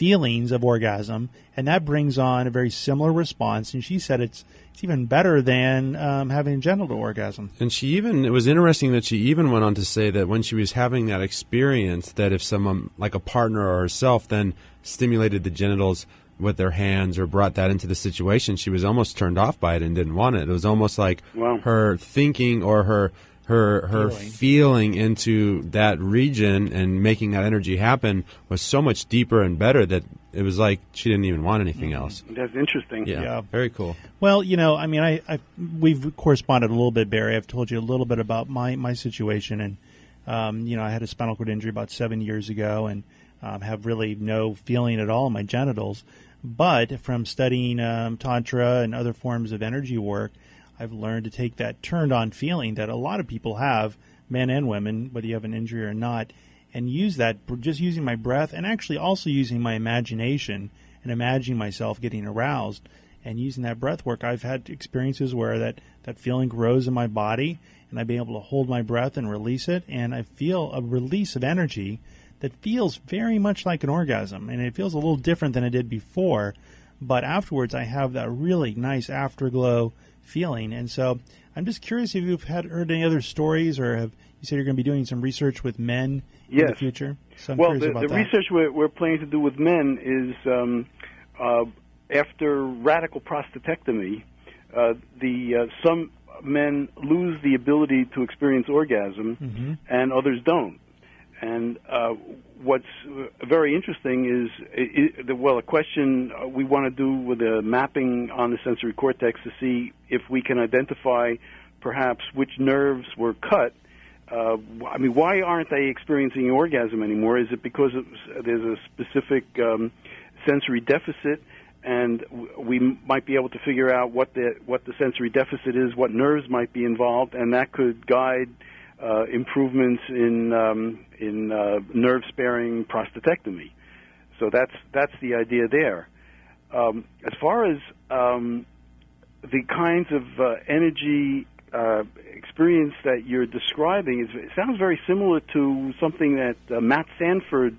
feelings of orgasm, and that brings on a very similar response. And she said it's it's even better than um, having a genital orgasm. And she even, it was interesting that she even went on to say that when she was having that experience, that if someone, like a partner or herself, then stimulated the genitals with their hands or brought that into the situation, she was almost turned off by it and didn't want it. It was almost like Wow. her thinking or her her her Feeling. feeling into that region and making that energy happen was so much deeper and better that it was like she didn't even want anything else. That's interesting. Yeah, Yeah. very cool. Well, you know, I mean, I, I we've corresponded a little bit, Barry. I've told you a little bit about my, my situation, and um, you know, I had a spinal cord injury about seven years ago, and um, have really no feeling at all in my genitals. But from studying um, tantra and other forms of energy work, I've learned to take that turned-on feeling that a lot of people have, men and women, whether you have an injury or not, and use that just using my breath and actually also using my imagination and imagining myself getting aroused. And using that breath work, I've had experiences where that, that feeling grows in my body, and I've been able to hold my breath and release it, and I feel a release of energy that feels very much like an orgasm. And it feels a little different than it did before, but afterwards I have that really nice afterglow feeling. And so I'm just curious if you've had heard any other stories, or have you said you're going to be doing some research with men in Yes. the future? So I'm Well, curious the, about the that. research we're, we're planning to do with men is um, uh, after radical prostatectomy, uh, the uh, some men lose the ability to experience orgasm, Mm-hmm. and others don't. And uh, what's uh, very interesting is, i i well, a question uh, we want to do with a mapping on the sensory cortex to see if we can identify perhaps which nerves were cut. Uh, I mean, why aren't they experiencing orgasm anymore? Is it because it's, there's a specific um, sensory deficit, and w- we m- might be able to figure out what the what the sensory deficit is, what nerves might be involved, and that could guide uh, improvements in um, in uh, nerve-sparing prostatectomy. So that's that's the idea there. Um, as far as um, the kinds of uh, energy uh, experience that you're describing, is, it sounds very similar to something that uh, Matt Sanford,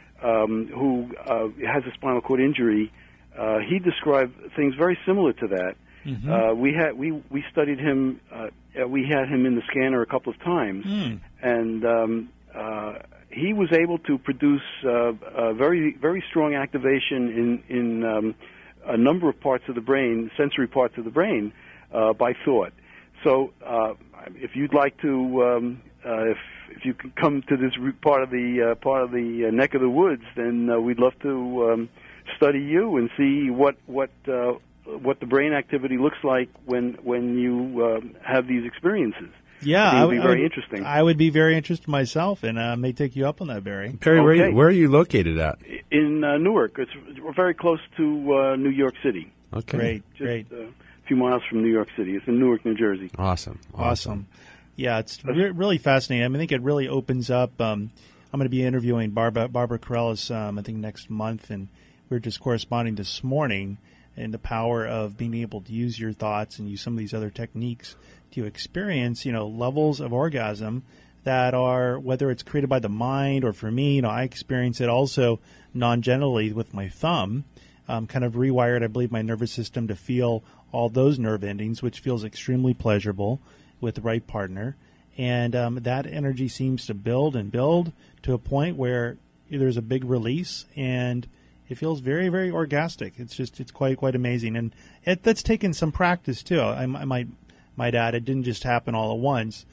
um, who uh, has a spinal cord injury, uh, he described things very similar to that. Mm-hmm. Uh, we had we we studied him. Uh, we had him in the scanner a couple of times, Mm. and um, uh, he was able to produce uh, a very very strong activation in in um, a number of parts of the brain, sensory parts of the brain, uh, by thought. So, uh, if you'd like to, um, uh, if if you can come to this root part of the uh, part of the uh, neck of the woods, then uh, we'd love to um, study you and see what what. Uh, what the brain activity looks like when when you uh, have these experiences. Yeah, I think it would be I very would- interesting. I would be very interested myself, and uh, may take you up on that, Barry. Perry, where, are Okay. you, where are you located at? In uh, Newark, it's we're very close to uh, New York City. Okay. Great, Just great. uh, a few miles from New York City. It's in Newark, New Jersey. Awesome. Awesome. Yeah, it's re- really fascinating. I, mean, I think it really opens up. Um, I'm going to be interviewing Barbara Barbara Corellis, um, I think, next month, and we were just corresponding this morning, and the power of being able to use your thoughts and use some of these other techniques to experience, you know, levels of orgasm that are, whether it's created by the mind or for me, you know, I experience it also non-genitally with my thumb, um, kind of rewired, I believe, my nervous system to feel all those nerve endings, which feels extremely pleasurable with the right partner. And um, that energy seems to build and build to a point where there's a big release, and it feels very, very orgastic. It's just, it's quite, quite amazing. And it, that's taken some practice, too. I, I might, might add, it didn't just happen all at once.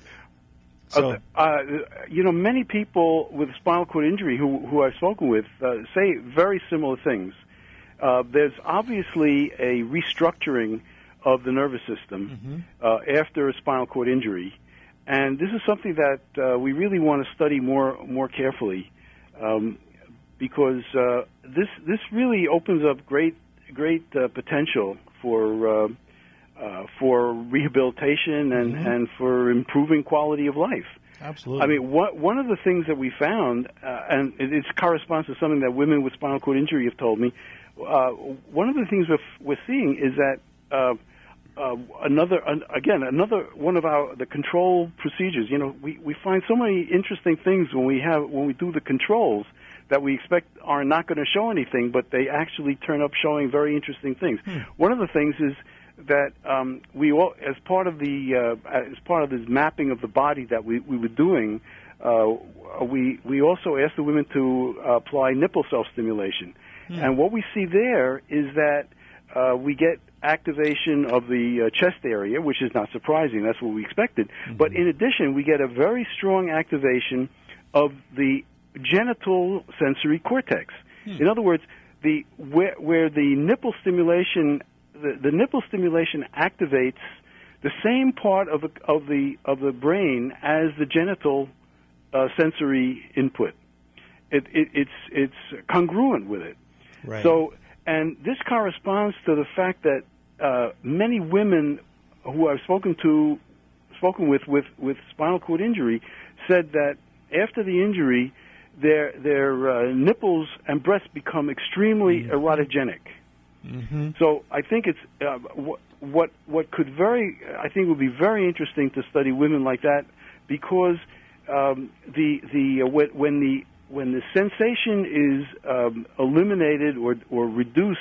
So, uh, you know, many people with spinal cord injury who, who I've spoken with uh, say very similar things. Uh, there's obviously a restructuring of the nervous system mm-hmm. uh, after a spinal cord injury, and this is something that uh, we really want to study more more carefully, um, because uh, this this really opens up great great uh, potential for. Uh, Uh, for rehabilitation and, Mm-hmm. and for improving quality of life. absolutely. I mean, what, one of the things that we found, uh, and it, it corresponds to something that women with spinal cord injury have told me, uh, one of the things we're, we're seeing is that uh, uh, another, an, again, another one of our the control procedures. You know, we, we find so many interesting things when we have when we do the controls that we expect are not going to show anything, but they actually turn up showing very interesting things. Hmm. One of the things is that um, we all, as part of the uh, as part of this mapping of the body that we, we were doing, uh, we we also asked the women to uh, apply nipple self-stimulation, hmm. and what we see there is that uh, we get activation of the uh, chest area, which is not surprising. That's what we expected. Mm-hmm. But in addition, we get a very strong activation of the genital sensory cortex. Hmm. In other words, the where, where the nipple stimulation, the, the nipple stimulation activates the same part of the of the of the brain as the genital uh, sensory input. It, it, it's it's congruent with it. Right. So, and this corresponds to the fact that uh, many women who I've spoken to, spoken with, with with spinal cord injury, said that after the injury, their their uh, nipples and breasts become extremely mm-hmm. erotogenic. Mm-hmm. So I think it's uh, what what what could very I think would be very interesting to study women like that, because um, the the uh, when the when the sensation is um, eliminated or or reduced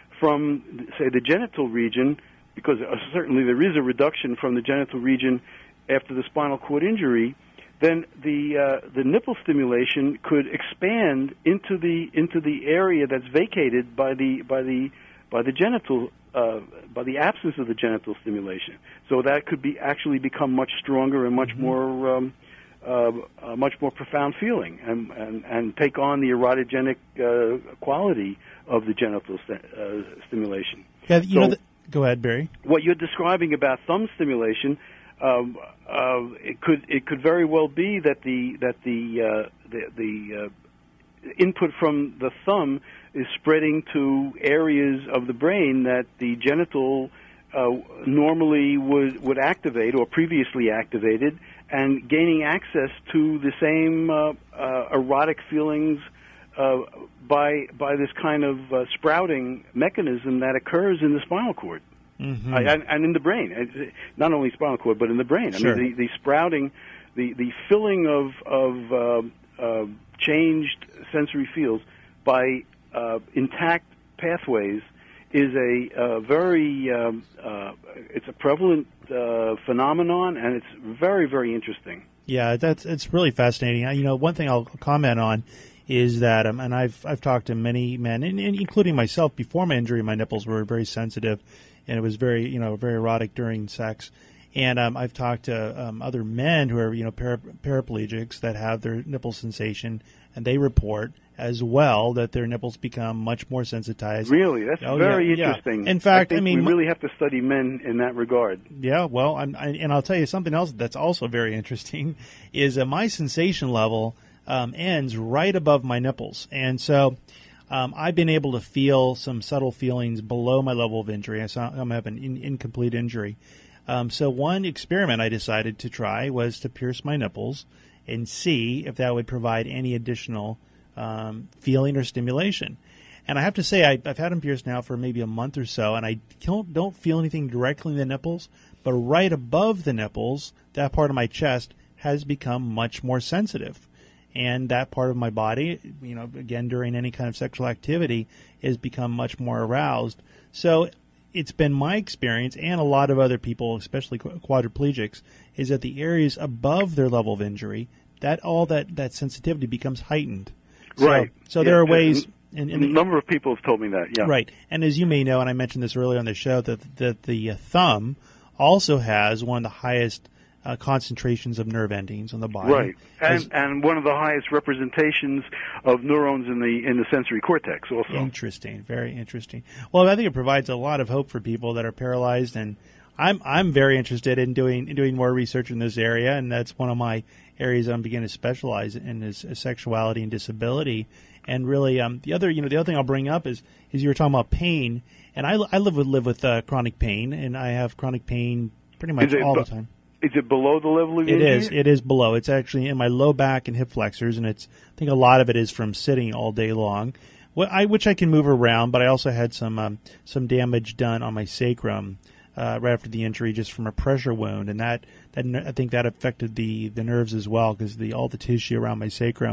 from, say, the genital region, because uh, certainly there is a reduction from the genital region after the spinal cord injury, then the uh, the nipple stimulation could expand into the into the area that's vacated by the by the by the genital uh, by the absence of the genital stimulation. So that could be actually become much stronger and much mm-hmm. more um, uh, a much more profound feeling, and and, and take on the erotogenic uh, quality of the genital st- uh, stimulation. Yeah, you so know. The, go ahead, Barry. What you're describing about thumb stimulation. Um, uh, it could it could very well be that the that the uh, the, the uh, input from the thumb is spreading to areas of the brain that the genital uh, normally would would activate or previously activated, and gaining access to the same uh, uh, erotic feelings uh, by by this kind of uh, sprouting mechanism that occurs in the spinal cord. Mm-hmm. Uh, and, and in the brain, not only spinal cord, but in the brain. I sure. mean, the, the sprouting, the, the filling of of uh, uh, changed sensory fields by uh, intact pathways is a uh, very um, uh, it's a prevalent uh, phenomenon, and it's very very interesting. Yeah, that's it's really fascinating. You know, one thing I'll comment on is that, um, and I've I've talked to many men, and, and including myself, before my injury, my nipples were very sensitive. And it was very, you know, very erotic during sex. And um, I've talked to um, other men who are, you know, para- paraplegics that have their nipple sensation, and they report as well that their nipples become much more sensitized. Really, that's oh, very yeah, interesting. Yeah. In fact, I, think I mean, we really have to study men in that regard. Yeah, well, I'm, I, and I'll tell you something else that's also very interesting is uh, my sensation level um, ends right above my nipples, and so. Um, I've been able to feel some subtle feelings below my level of injury. I saw, I'm having an in, incomplete injury. Um, so one experiment I decided to try was to pierce my nipples and see if that would provide any additional um, feeling or stimulation. And I have to say, I, I've had them pierced now for maybe a month or so, and I don't, don't feel anything directly in the nipples, but right above the nipples, that part of my chest has become much more sensitive. And that part of my body, you know, again, during any kind of sexual activity, has become much more aroused. So it's been my experience, and a lot of other people, especially quadriplegics, is that the areas above their level of injury, that all that, that sensitivity becomes heightened. So, right. So yeah. there are ways. In, in, a number of people have told me that, yeah. Right. And as you may know, and I mentioned this earlier on the show, that, that the thumb also has one of the highest Uh, concentrations of nerve endings on the body, right, and As, and one of the highest representations of neurons in the in the sensory cortex, also. Interesting, very interesting. Well, I think it provides a lot of hope for people that are paralyzed, and I'm I'm very interested in doing in doing more research in this area, and that's one of my areas I'm beginning to specialize in is sexuality and disability. And really, um, the other you know the other thing I'll bring up is is you were talking about pain, and I I live with live with uh, chronic pain, and I have chronic pain pretty much all the time. Is it below the level of It injury? is. It is below. It's actually in my low back and hip flexors, and it's. I think a lot of it is from sitting all day long, which I can move around. But I also had some um, some damage done on my sacrum uh, right after the injury, just from a pressure wound, and that, that I think that affected the, the nerves as well, because the all the tissue around my sacrum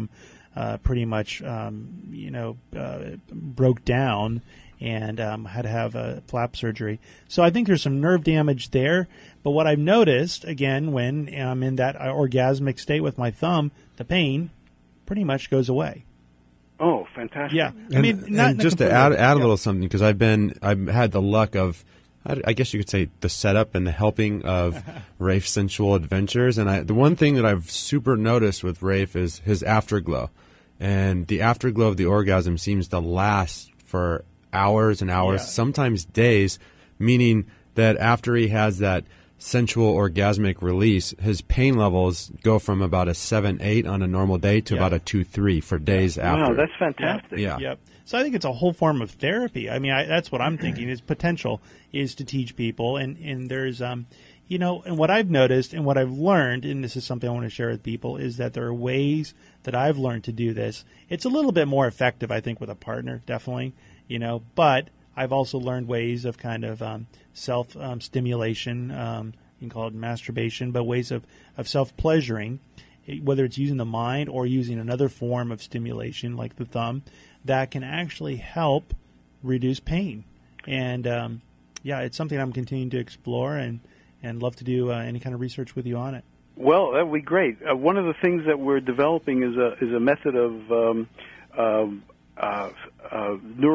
uh, pretty much, um, you know, uh, broke down and um, had to have a flap surgery. So I think there's some nerve damage there. But what I've noticed, again, when I'm in that orgasmic state with my thumb, the pain pretty much goes away. Oh, fantastic. Yeah. And, I mean, not and just to add, add a little something, because I've been, I've had the luck of, I I guess you could say, the setup and the helping of Rafe's Sensual Adventures. And I, the one thing that I've super noticed with Rafe is his afterglow. And the afterglow of the orgasm seems to last for hours and hours, Yeah. sometimes days, meaning that after he has that sensual orgasmic release, his pain levels go from about a seven, eight on a normal day to Yeah. about a two, three for days after. Wow, that's fantastic. Yeah. Yep. So I think it's a whole form of therapy. I mean, I, that's what I'm thinking. Is potential is to teach people, and and there's um, you know, and what I've noticed and what I've learned, and this is something I want to share with people, is that there are ways that I've learned to do this. It's a little bit more effective, I think, with a partner, definitely. You know, but I've also learned ways of kind of um, self um, stimulation. Um, you can call it masturbation, but ways of of self pleasuring, whether it's using the mind or using another form of stimulation like the thumb, that can actually help reduce pain. And um, yeah, it's something I'm continuing to explore and, and love to do uh, any kind of research with you on it. Well, that would be great. Uh, one of the things that we're developing is a is a method of um, um, uh, uh,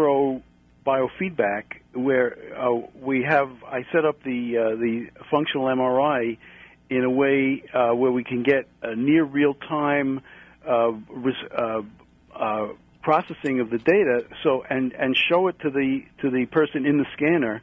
neurobiofeedback, where uh, we have I set up the uh, the functional M R I in a way uh, where we can get a near real time uh, res- uh, uh, processing of the data, so and and show it to the to the person in the scanner.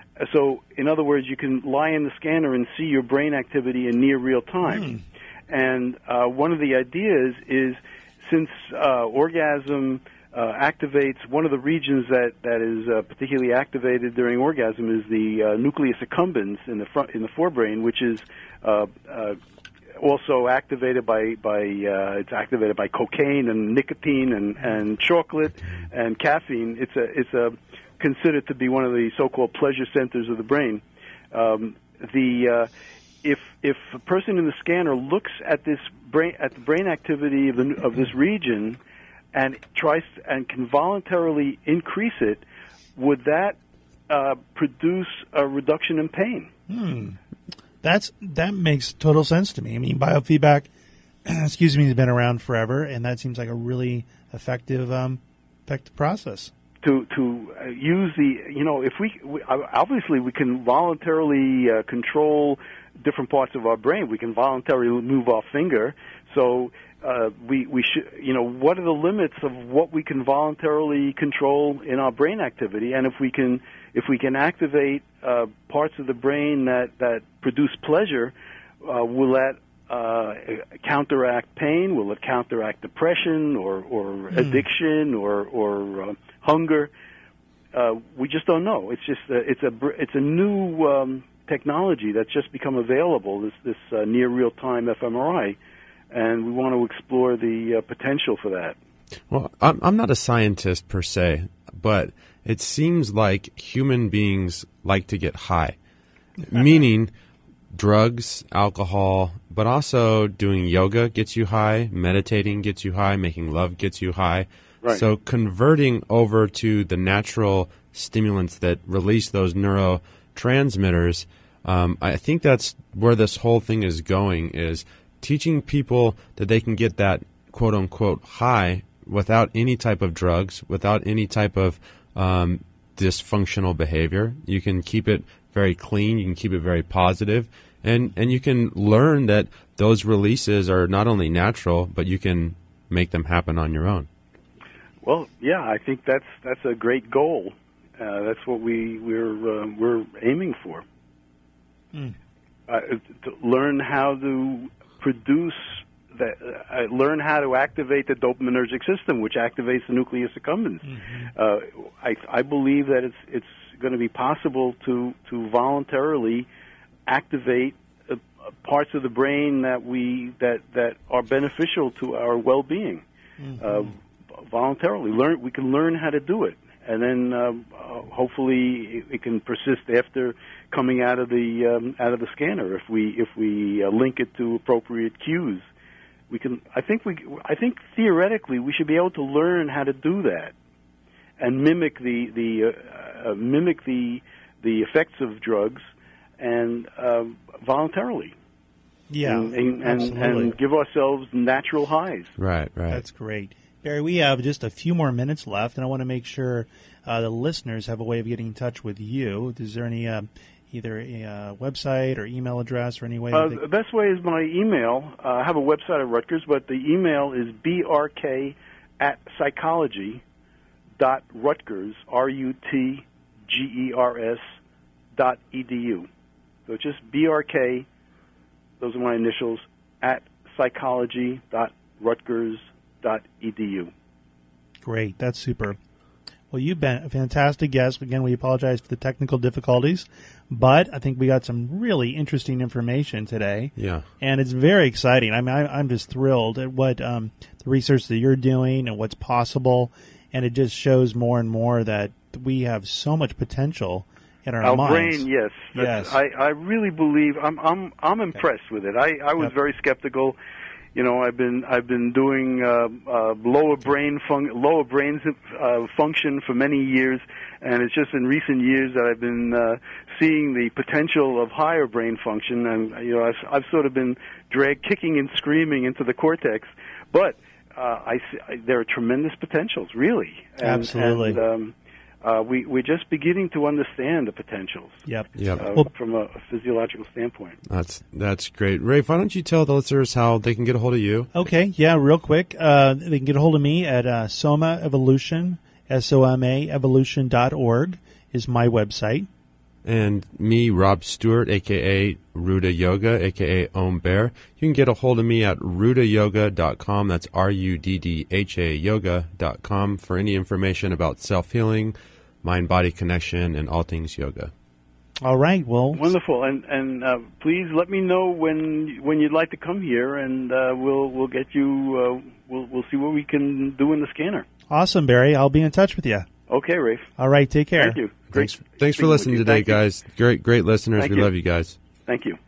So, in other words, you can lie in the scanner and see your brain activity in near real time. Mm. And uh, one of the ideas is, since uh, orgasm uh, activates one of the regions that that is uh, particularly activated during orgasm is the uh, nucleus accumbens in the front in the forebrain, which is uh, uh, also activated by by uh, it's activated by cocaine and nicotine and, and chocolate and caffeine. It's a it's a considered to be one of the so-called pleasure centers of the brain. Um, the uh, if if a person in the scanner looks at this brain at the brain activity of the of this region and tries to, and can voluntarily increase it, would that uh, produce a reduction in pain? Hmm. That's that makes total sense to me. I mean, biofeedback, excuse me, has been around forever, and that seems like a really effective um, effective process. To to uh, use the you know if we, we obviously we can voluntarily uh, control different parts of our brain. We can voluntarily move our finger. So uh, we we should you know what are the limits of what we can voluntarily control in our brain activity? And if we can if we can activate uh, parts of the brain that that produce pleasure, uh, will that uh, counteract pain? Will it counteract depression or or mm. addiction or or uh, hunger? Uh, we just don't know. It's just a, it's a it's a new um, technology that's just become available. This this uh, near real time fMRI, and we want to explore the uh, potential for that. Well, I'm I'm not a scientist per se, but it seems like human beings like to get high, meaning drugs, alcohol, but also doing yoga gets you high, meditating gets you high, making love gets you high. Right. So converting over to the natural stimulants that release those neurotransmitters, um, I think that's where this whole thing is going, is teaching people that they can get that quote-unquote high without any type of drugs, without any type of um, dysfunctional behavior. You can keep it very clean, you can keep it very positive, and, and you can learn that those releases are not only natural, but you can make them happen on your own. Well, yeah, I think that's that's a great goal. Uh, that's what we we're uh, we're aiming for. Mm. Uh, to learn how to produce that, uh, learn how to activate the dopaminergic system, which activates the nucleus accumbens. Mm-hmm. Uh, I, I believe that it's it's going to be possible to to voluntarily activate uh, parts of the brain that we that that are beneficial to our well-being. Mm-hmm. Uh, voluntarily learn we can learn how to do it, and then um, uh, hopefully it, it can persist after coming out of the um, out of the scanner if we if we uh, link it to appropriate cues. we can. I think we. I think theoretically we should be able to learn how to do that and mimic the the uh, uh, mimic the the effects of drugs and uh, voluntarily. Yeah, and and, and, absolutely. and give ourselves natural highs. Right, right. That's great. Barry, we have just a few more minutes left, and I want to make sure uh, the listeners have a way of getting in touch with you. Is there any uh, either a uh, website or email address or any way? Uh, they... The best way is my email. Uh, I have a website at Rutgers, but the email is brk at psychology dot Rutgers, R U T G E R S dot E D U. So just brk, those are my initials, at psychology dot Rutgers dot E D U. Great. That's super. Well, you've been a fantastic guest. Again, we apologize for the technical difficulties, but I think we got some really interesting information today. Yeah. And it's very exciting. I mean, I, I'm just thrilled at what um, the research that you're doing and what's possible. And it just shows more and more that we have so much potential in our, Our minds. brain, yes. That's- Yes. I, I really believe, I'm, I'm, I'm impressed with it. I, I was Yep. very skeptical. You know, I've been I've been doing uh, uh, lower brain fun- lower brain uh, function for many years, and it's just in recent years that I've been uh, seeing the potential of higher brain function. And you know, I've, I've sort of been dragged kicking and screaming into the cortex, but uh, I, see, I there are tremendous potentials, really. And, Absolutely. And, um, Uh, we, we're just beginning to understand the potentials Yep. Yep. uh, Well- from a, a physiological standpoint. That's that's great. Rafe, why don't you tell the listeners how they can get a hold of you? Okay, yeah, real quick. Uh, they can get a hold of me at uh, Soma Evolution, S O M A evolution dot org is my website. And me, Rob Stewart, a k a. Ruda Yoga, a k a. Om Bear. You can get a hold of me at ruda yoga dot com. That's R U D D H A yoga dot com for any information about self-healing, mind-body connection, and all things yoga. All right, well, Wonderful, and and uh, please let me know when when you'd like to come here, and uh, we'll we'll get you. Uh, we'll we'll see what we can do in the scanner. awesome, Barry. I'll be in touch with you. Okay, Rafe. All right, take care. Thank you. Great. Thanks, thanks for speaking with listening you. today, Thank you. guys. Great, great listeners. Thank we you. love you guys. Thank you.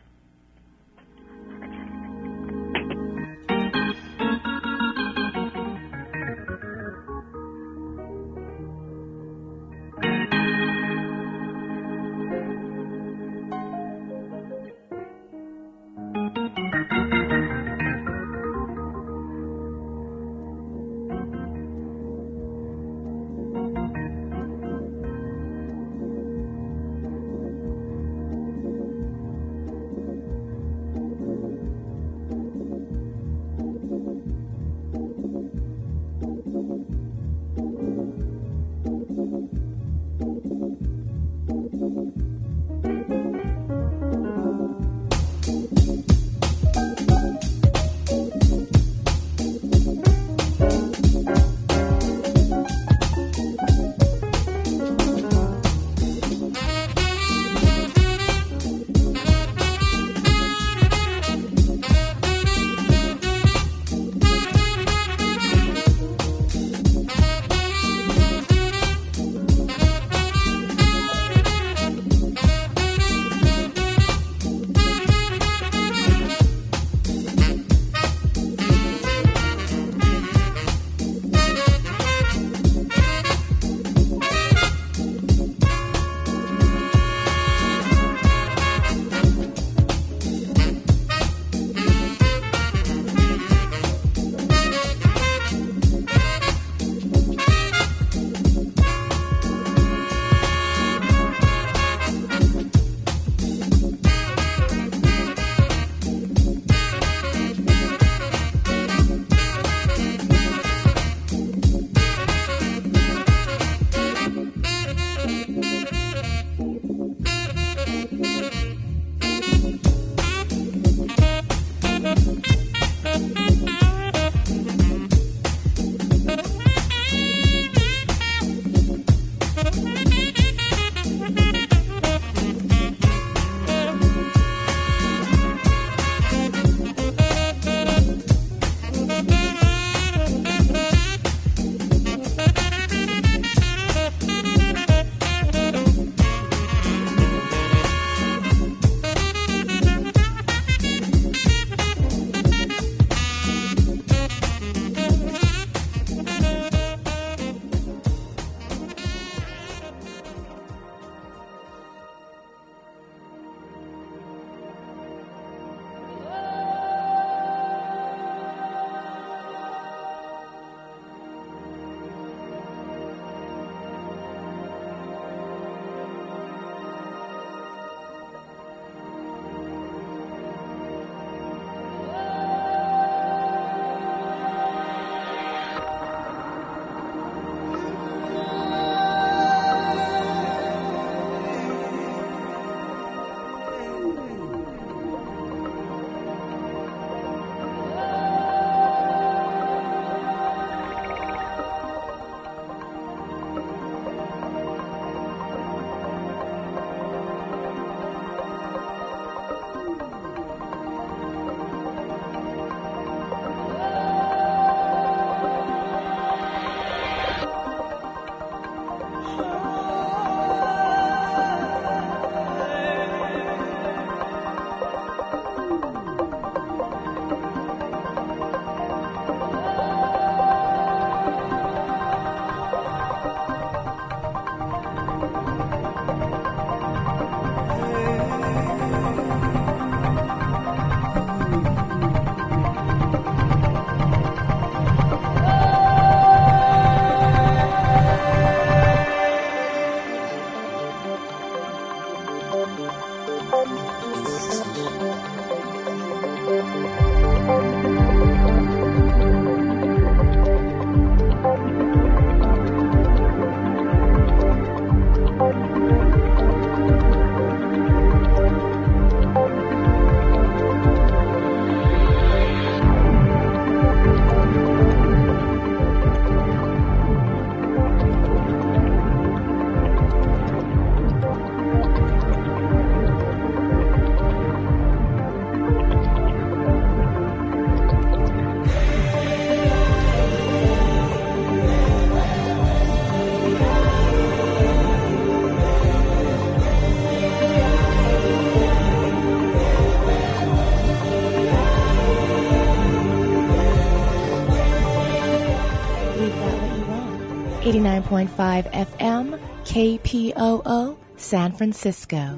eighty-nine point five F M, K P O O, San Francisco.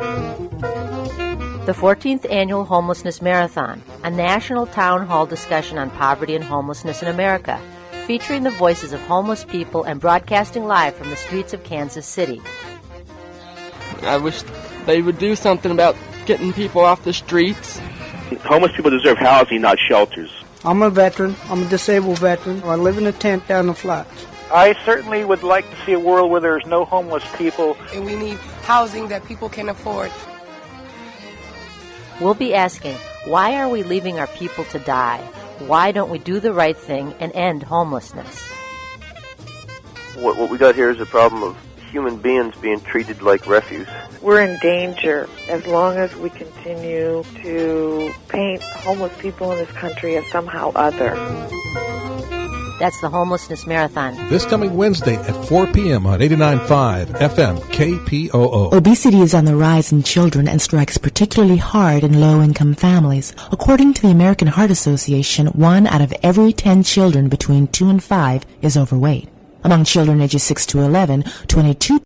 The fourteenth Annual Homelessness Marathon, a national town hall discussion on poverty and homelessness in America, featuring the voices of homeless people and broadcasting live from the streets of Kansas City. I wish they would do something about getting people off the streets. Homeless people deserve housing, not shelters. I'm a veteran. I'm a disabled veteran. I live in a tent down the flats. I certainly would like to see a world where there's no homeless people. And we need housing that people can afford. We'll be asking, why are we leaving our people to die? Why don't we do the right thing and end homelessness? What, what we got here is a problem of human beings being treated like refuse. We're in danger as long as we continue to paint homeless people in this country as somehow other. That's the Homelessness Marathon. This coming Wednesday at four p.m. on eighty-nine point five F M K P O O. Obesity is on the rise in children and strikes particularly hard in low-income families. According to the American Heart Association, one out of every ten children between two and five is overweight. Among children ages six to eleven, twenty-two